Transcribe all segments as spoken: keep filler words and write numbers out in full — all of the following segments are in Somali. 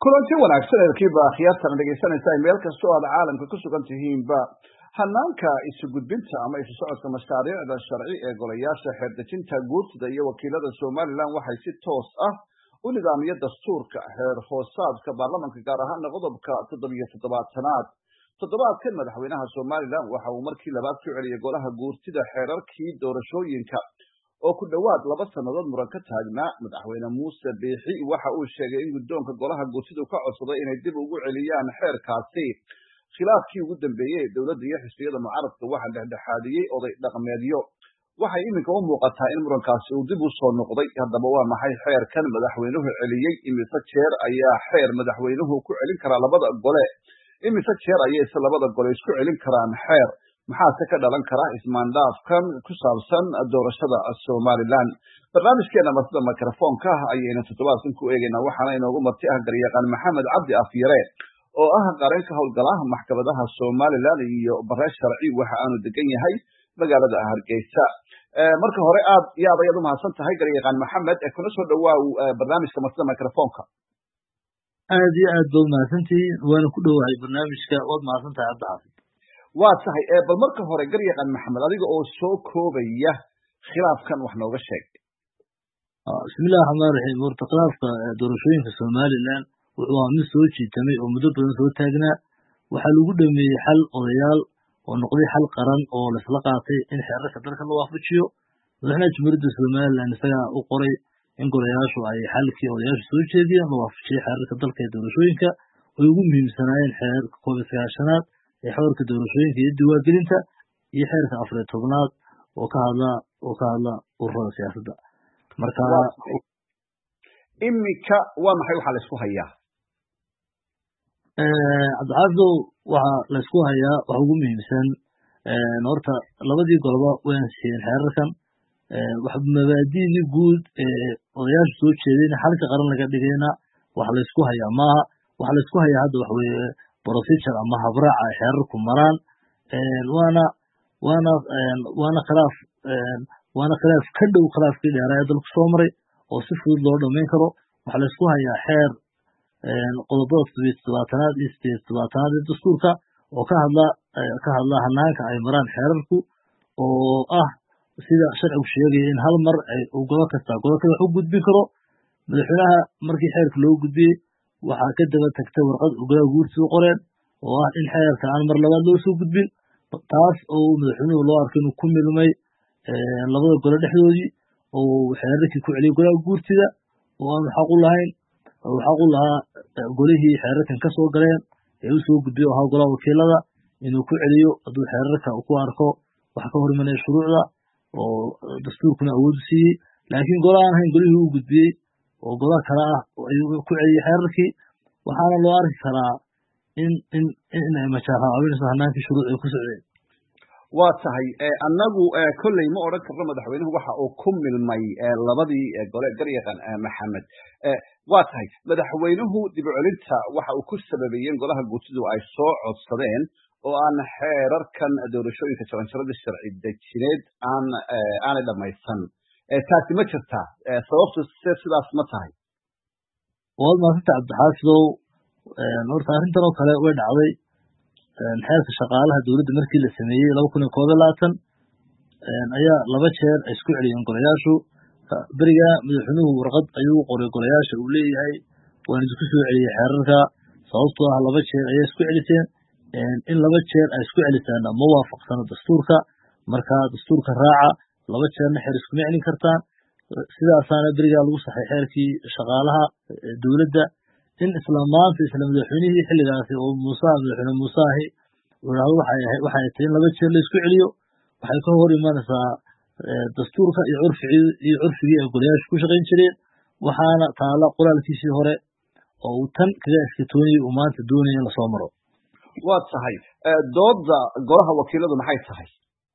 kulanti wanaagsan ehelkiiba akhyaartan dhegaysanaysa meel kastoo aad caalamka ku sugan tihiinba hanaanka isu gudbinta ama isu socodka mashaariicda sharci ee golayaasha xeerdejinta guurtida iyo wakiilada somalilan waxay si toos ah u nidaamiya dastuurka xeer hoosaadka baarlamanka gaar ahaana qodobka toddobiyo toddobaatanaad toddobaadkan madaxweynaha somalilan waxa uu markii labaad ku celiyay golaha guurtida xeerarkii doorashooyinka oo ku dhowaad laba sannadood muran ka taagnaa madaxweyne muuse biixi waxa uu sheegay in guddoonka golaha guurtidu ka codsaday inay dib ugu celiyaan xeerkaasi khilaafkii ugu dambeeyey ee dowladda iyo xisbiyada mucaaradka waxaa dhexdhexaadiyey oday dhaqameedyo waxay iminka u muuqataa in murankaasi uu dib u soo noqday haddaba waa maxay xeerkan madaxweynuhu celiyey imise jeer ayaa xeer madaxweynuhu ku celin karaa labada gole imise jeer ayayse labada gole isku celin karaan xeer maxaase ka dhalan kara ismaandhaafkan ku saabsan doorashada somalilan barnaamijkeena martida microfonka ayaynu toddobaadkan ku eegaynaa waxaana inoogu marti ah garyaqaan maxamed cabdi afyare oo ah qareen ka howlgala maxkamadaha somalilan iyo bare sharci waxa aanu degan yahay magaalada hargeysa marka hore aad iyo aad ayaad umahadsan tahay garyaqaan maxamed kuna soo dhawaaw barnaamijka martida microfonka aad iyo aad baad mahadsantihiin waana ku dhowahay barnaamijka waad mahadsan tahay cabdixaafid waa tahay bal marka hore garyaqaan maxamed adiga oo soo koobaya khilaafkan wax nooga sheeg bismillahi raxmaan raxiim horta khilaafka doorashooyinka somalilan wuxuu ahaa mid soo jiitamay oo muddo badan soo taagnaa waxaa lagu dhameeyey xal odayaal oo noqday xal qaran oo laisla qaatay in xeerarka dalka la waafajiyo madaxweynaha jamhuuriyadda somalilan isagaa u qoray in golayaashu ay xalkii odayaashu soo jeediyeen la waafajiyey xeerarka dalka ee doorashooyinka ay ugu muhiimsanaayeen xeerarka koob iyo sagaashanaad ee xeerka doorashooyinka iyo diwaangelinta iyo xeerka afar iyo tobnaad oo ka hadla oo ka hadla ururada siyaasadda marka iminka waa maxay waxaa la isku hayaa cabdixaafidow waxaa la isku hayaa waxa ugu muhiimsan horta labadii goloba way ansixiyeen xeerarkan mabaadi'dii guud ee odayaashu soo jeedeen xalka qaran laga dhigayna waxa la isku hayaa maaha waxa la isku hayaa hadda waxa weeye procedure ama habraaca ay xeerarku maraan waana waana waana khilaaf waana khilaaf ka dhow khilaafkii dheeraa ee dalku soo maray oo si fudud loo dhamayn karo waxaa la isku hayaa xeer qodobada toddobiyo toddobaatanaad iyo sideed toddobaatanaad ee dastuurka oo ka hadla ka hadla hanaanka ay maraan xeerarku oo ah sida sharcigu sheegaya in hal mar ay golo kasta golo kale wax u gudbin karo madaxweynaha markii xeerka loo gudbiyey waxaa ka daba tagtay warqad golaha guurtida u qoreen oo ah in xeerka aan mar labaad loo soo gudbin taas oo madaxweynuhu loo arkay inuu ku milmay labada gole dhexdoodii oo xeerarkii ku celiyay golaha guurtida oo aanu xaq u lahayn oo xaq u lahaa golihii xeerarkan ka soo galeen ee u soo gudbiyo ahaa golaha wakiilada inuu ku celiyo hadduu xeerarka ku arko wax ka hor imanaya shuruucda oo dastuurkuna awood u siiyey laakiin gola aan ahayn golihii uu gudbiyey oo golaha kale ah ayuu ku celiyey xeerarkii waxaana loo arki karaa in in in ay mashaariicinayso hanaankii shuruuc ay ku socdeen waa tahay annagu kolley ma odhan karno madaxweynuhu waxa uu ku milmay labadii gole garyaqaan maxamed waa tahay madaxweynuhu dib u celinta waxa uu ku sababeeyey in golaha guurtidu ay soo codsadeen oo aan xeerarkan doorashooyinka jaranjarada sharci dejineed aan aanay dhamaysan taasi ma jirtaa sababtu se sidaas ma tahay waad maasanta cabdixaafidow horta arrintan oo kale way dhacday xeerka shaqaalaha dowladda markii la sameeyey laba kun iyo koob iyo labaatan ayaa laba jeer ay isku celiyeen golayaashu beriga madaxweynuhu warqad ayuu qoray golayaasha uu leeyahay waan isku soo celiyey xeerarka sababtoo ah laba jeer ayay isku celiseen in laba jeer ay isku celisaana ma waafaqsano dastuurka marka dastuurka raaca laba jeerna xeer iskuma celin kartaan sidaasaana berigaa lagu saxay xeerkii shaqaalaha dowladda in isla maanta isla madaxweynihii xilligaasi oo muusaha madaxweyne muusaahi uu yidhahdo waxay ahayd waxay tahay in laba jeer la isku celiyo waxay ka hor imanaysaa dastuurka iyo curfigii iyo curfigii ay golayaashu ku shaqayn jireen waxaana taala qoraalkiisii hore oo uu tan kaga eskatoonayay uu maanta doonaya in lasoo maro waa tahay dooda golaha wakiiladu maxay tahay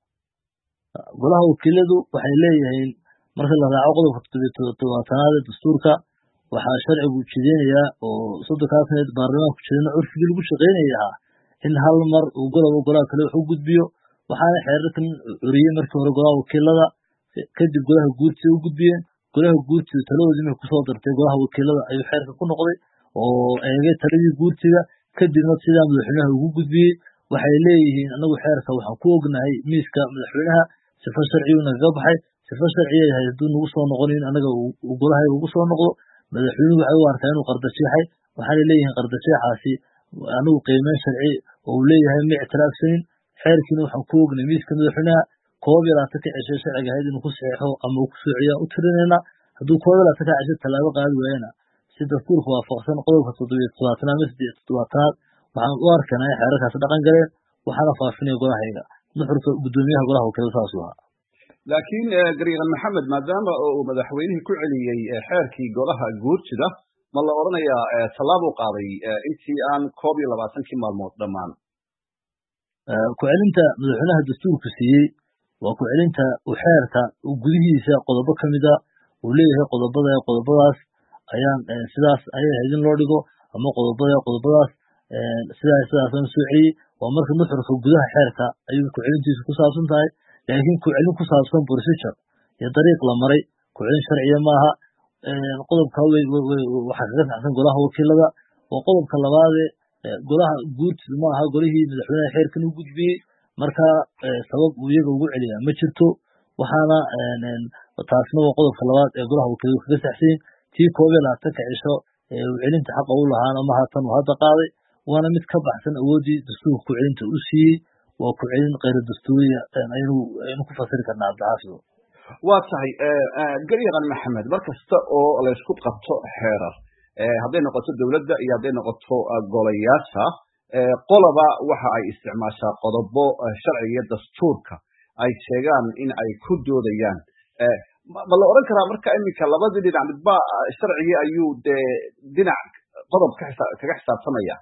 golaha wakiiladu waxay leeyihiin marka la raaco qodobka toddobiyo toddobaatanaad ee dastuurka waxaa sharcigu ujeedinayaa oo soddonkaa saneed baarlamaanku jeedina curfigii lagu shaqaynaya ahaa in hal mar uu goloba golaha kale wax u gudbiyo waxaana xeerarkan curiyey markii hore golaha wakiilada kadib golaha guurtida u gudbiyeen golaha guurtida taladoodii markay kusoo dartay golaha wakiilada ayuu xeerka ku noqday oo eegay taladii guurtiga kadibna sidaa madaxweynaha ugu gudbiyey waxay leeyihiin anagu xeerka waxaan ku ognahay miiska madaxweynaha sifo sharciyu nagaga baxay sifo sharciya yahay hadduu nagu soo noqonin anaga uu golahayga ugu soo noqdo madaxweynuhu waxay u arkaa inuu qardasheexay waxaanay leeyihiin qardasheexaasi anigu qiimeyn sharci oo uu leeyahay ma ictiraafsanin xeerkiina waxaan ku ognay miiska madaxweynaha koob iyo labaatan ka ceshay sharciga ahayd inuu ku saxeexo ama uu ku soociya u tirinayna hadduu koob iyo labaatan ka ceshay tallaabo qaadi waayana si dastuurka waafaqsan qodobka toddobiyo toddobaatanaad ama siddeed toddobaatanaad waxaan u arkaynaa in xeerarkaasi dhaqan galeen waxaana faafinaya golahayga nuxurka guddoomiyaha golaha wakiilada saas u ahaa laakiin gariiqan maxamed maadaama uu madaxweynihii ku celiyey xeerkii golaha guurtida ma la odhanayaa tallaabuu qaaday intii aan koob iyo labaatankii maalmood dhammaan ku celinta madaxweynaha dastuurku siiyey waa ku celinta uu xeerka gudihiisa qodobo ka mid a uu leeyahay qodobada qodobadaas ayaan sidaas ayay ahayd in loo dhigo ama qodobada qodobadaas sidaas sidaas aan soo celiyey waa marka nuxurka gudaha xeerka ayuu ku celintiisu ku saabsan tahay laakiin ku celin ku saabsan procedure iyo dariiq la maray ku celin sharciya maaha qodobka waxaa kaga saxsan golaha wakiilada waa qodobka labaade golaha guurtida ma aha golihii madaxweynaha xeerkan u gudbiyey marka sabab uu iyaga ugu celiyaa ma jirto waxaana taasna waa qodobka labaad ee golaha wakiiladu kaga saxsayin tii koob iyo labaatanka cisho ee uu celinta xaqa u lahaana ma haatan uu hadda qaaday waana mid ka baxsan awooddii dastuurka ku celinta u siiyey waa ku celin kayr dastuuriya aynu aynu ku fasiri karnaa cabdixaafido waa tahay garyaqan maxamed mar kasta oo laysku qabto xeerar hadday noqoto dowladda iyo hadday noqoto golayaasha qoloba waxa ay isticmaashaa qodobo sharciga iyo dastuurka ay sheegaan in ay ku doodayaan ma la odhan karaa marka iminka labadii dhinac midba sharcigii ayuu dee dhinac qodob kaga xisaabtamaya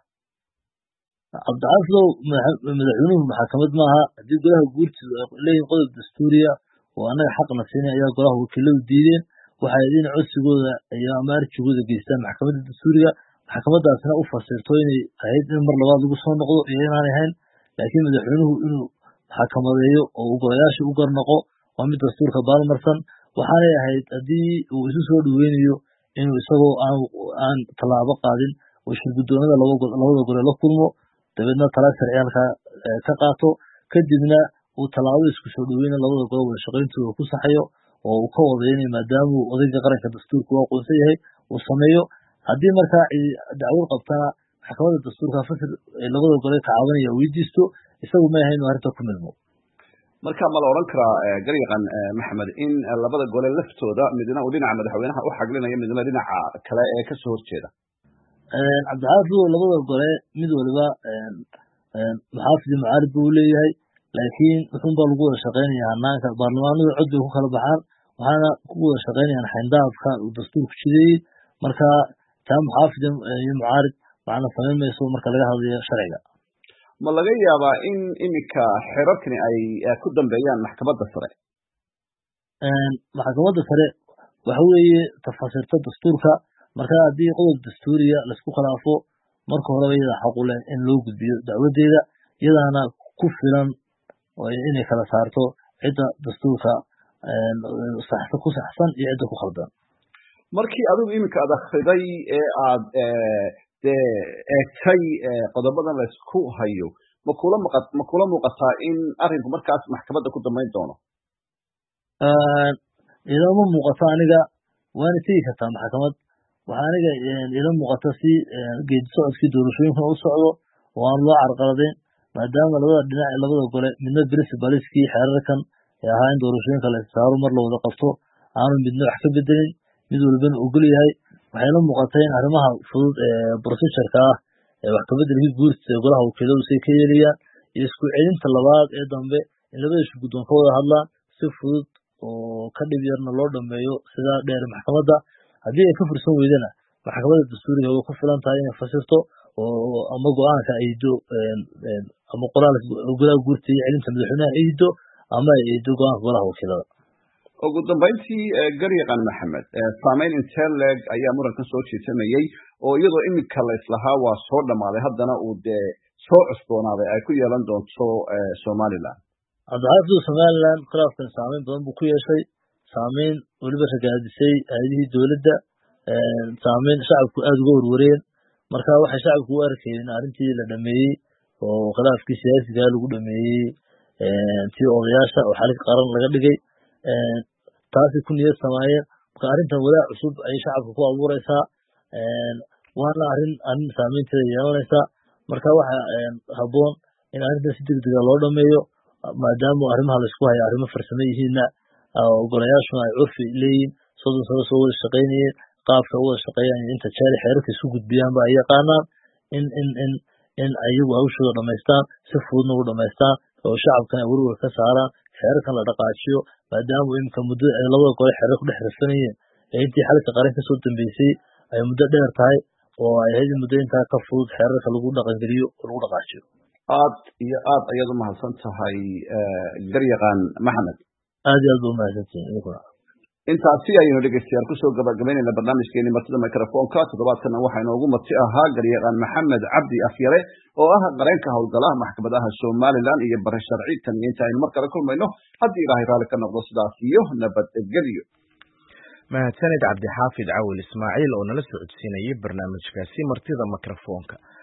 cabdixaafidow madaxweynuhu maxakamad maaha haddii golaha guurtidu ay leeyihin qodob dastuuriya oo annaga xaqna siinay ayaa golaha wakiiladu diideen waxay in codsigooda iyo ama arjigooda geystaan maxkamadda dastuuriga maxkamadaasna u fasirto inay ahayd in mar labaad lagu soo noqdo iyo inaanay ahayn laakiin madaxweynuhu inuu maxkamadeeyo oo uu golayaasha u garnaqo waa mid dastuurka baalmarsan waxaanay ahayd haddii uu isu soo dhoweynayo inuu isagoo aan aan tallaabo qaadin oo shirguddoonada labada gole la kulmo dabeedna tala sharci halkaa ka qaato kadibna uu tallaabo isku soo dhoweyna labada gole wada shaqayntooda ku saxayo oo uu ka wadaynay maadaama uu odayga qaranka dastuurka u aqoonsan yahay uu sameeyo haddii markaa dacwad qabtana maxkamadda dastuurka fasir labada gole ka caawanaya weydiisto isagu ma ahayn inuu arrinta ku milmo marka ma la odhan karaa garyaqan maxamed in labada gole laftooda midna uu dhinaca madaxweynaha u xaglinayo midna dhinaca kale ee kasoo horjeeda cabdixaafidow labada gole mid waliba maxaafid iyo mucaarib buu leeyahay laakiin wuxuun baa lagu wada shaqaynaya hanaanka baarlamaanada cod bay ku kala baxaan waxaana ku wada shaqaynayaan xayndaafka uu dastuurku jideeyey marka taa muxaafid iyo mucaarib macna samayn mayso marka laga hadlayo sharciga ma laga yaabaa in iminka xeerarkani ay ku dambeeyaan maxkamadda sare maxkamadda sare waxa weeye tafasirta dastuurka marka haddii qodob dastuuriya laisku khilaafo marka horeba iyada xaqu leh in loo gudbiyo dacwadeeda iyadaana ku filan inay kala saarto cidda dastuurka ku saxsan iyo cidda ku khaldan markii adigu iminka aad akhriday ee aad dee eegtay qodobadan laysku hayo ma kula muqa ma kula muuqataa in arrinku markaas maxkamadda ku dambayn doono idama muuqato aniga waana tegi kartaa maxkamad waxaa aniga ila muuqata si geedi socodkii doorashooyinkan u socdo oo aan loo carqaladayn maadaama labada dhinac ee labada gole midna principaliskii xeerarkan ee ahaa in doorashooyinka la saaro mar la wada qabto aanu midna wax ka bedelin mid walbana ogol yahay waxay la muuqatay in arrimaha fudud ee procedureka ah ee wax kabedelkii guurta ee golaha wakiiladu say ka yeelayaan iyo isku celinta labaad ee dambe in labada shirguddoon ka wada hadlaan si fudud oo ka dhib yarna loo dhameeyo sidaa dheer maxkamadda haddii ay ka fursan weydana maxkamadda dastuuriga way ku filan tahay inay fasirto oo ama go-aanka aydo ama qoraalka golaha guurta iyo celinta madaxweynaha aydo ama ay aydo go-aanka golaha wakiilada ugu dambayntii garyaqan maxamed saameyn intee leeg ayaa murankan soo jiitamayey oo iyadoo iminka la islahaa waa soo dhammaaday haddana uu dee soo cusboonaaday ay ku yeelan doonto somaliland cabdixaafidow somaliland khilaafkan saameyn badan buu ku yeeshay saameyn weliba ragaadisay hay-adihii dowladda saameyn shacabku aada uga warwareen marka waxay shacabku u arkayeen in arrintii la dhameeyey oo khilaafkii siyaasiga lagu dhameeyey tii odayaasha oo xalid qaran laga dhigay taasi ku niyad samaayeen marka arrintan walaac cusub ay shacabka ku abuuraysaa waana arrin arrin saameynteeda yeelanaysa marka waxa habboon in arrintan si degdeg ah loo dhameeyo maadaama arrimaha la isku hayo arrimo farsamo yihiinna golayaashuna ay curfi leeyihiin soddon sano soo wada shaqaynayeen qaabka u wada shaqeeyaan inta jeer xeerarka isku gudbiyaanba ay yaqaanaan in in in in ayagu hawshooda dhamaystaan si fududna u dhamaystaan oo shacabkana werwer ka saaraan xeerarkan la dhaqaajiyo maadaama imika muddo ay labada gole xeerar ku dhex rafanayeen ee intii xalka qaran kasoo dambeysay ay muddo dheer tahay oo ay ahayd muddo intaa ka fudud xeerarka lagu dhaqangeliyo oo lagu dhaqaajiyo aad iyo aad ayaad u mahadsan tahay garyaqaan maxamed aad iyo aad ba umahadsantihiin intaasi ayaynu dhegeystayaal kusoo gabagabaynayna barnaamijkeeni martida microfonka toddobaadkana waxaa inoogu marti ahaa garyaqaan maxamed cabdi afyare oo ah qareenka howlgalaha maxkamadaha somaliland iyo bare sharci tan iyo inta aynu mar kale kulmayno haddii ilaahay raalli ka noqdo sidaas iyo nabadgelyo mahadsanid cabdixaafid cawil ismaaciil oo nala socodsiinayay barnaamijkaasi martida microfonka